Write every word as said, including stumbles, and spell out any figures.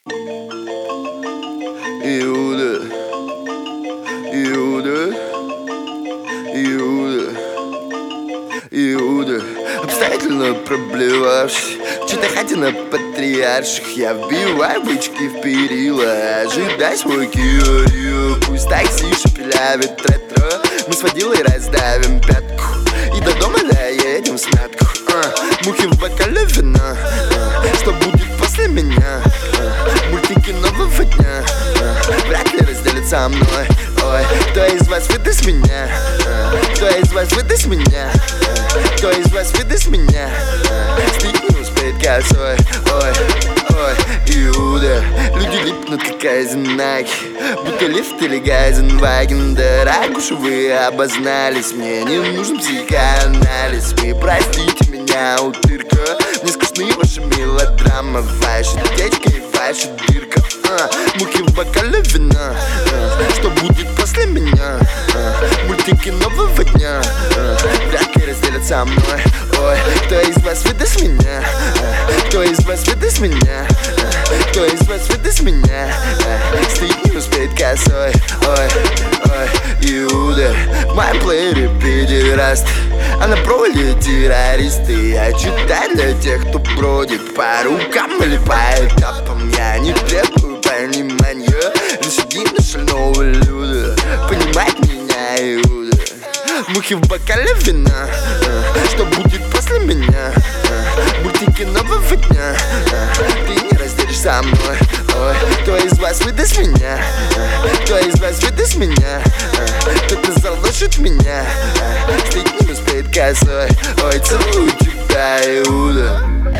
Иуда, Иуда, Иуда, Иуда, обстоятельно проблевавшись, что-то хотя на патриарших. Я вбиваю бычки в перила, ожидай свой Кио. Пусть такси шепелявит ретро, мы с водилой раздавим пятку и до дома доедем в смятку. а, Мухи в бокале вина, а, что будет после меня? а, Мультики нового дня, а, вряд ли разделят со мной. Ой, кто из вас выдаст меня? а, Кто из вас выдаст меня? а, Кто из вас выдаст меня? а, Стыд не успеет косой. Ой, ой, Иуда, люди липнут как айзенаки, будто лифт или Гайзенваген. Да ракуши вы обознались, мне не нужен психоанализ. Вы простите меня, утырка, мне скучны ваши мелодрамы, ваши течка и ваша дырка. а, Мухи в бокале вина, а, что будет после меня? а, Мультики нового дня, а, вряд ли разделят со мной. Ой, кто из вас выдаст меня? а, Кто из вас выдаст меня? а, Кто из вас выдаст меня? а, Стыд не успеет косой. Ой, ой, Иуда, в моем плеере педераст, а на проводе террористы. Я читаю для тех, кто бродит по рукам или по этапам. Я не требую понимания, лишь единый шального люда. Понимать меня, Иуда, мухи в бокале вина, а, что будет после меня? а, Мультики нового дня, а, ты не разделишь со мной. Ой, кто из вас выдаст меня? а, Кто из вас выдаст меня? а, Кто-то заложит меня, а, стыд не успеет косой. Ой, целую тебя, Иуда.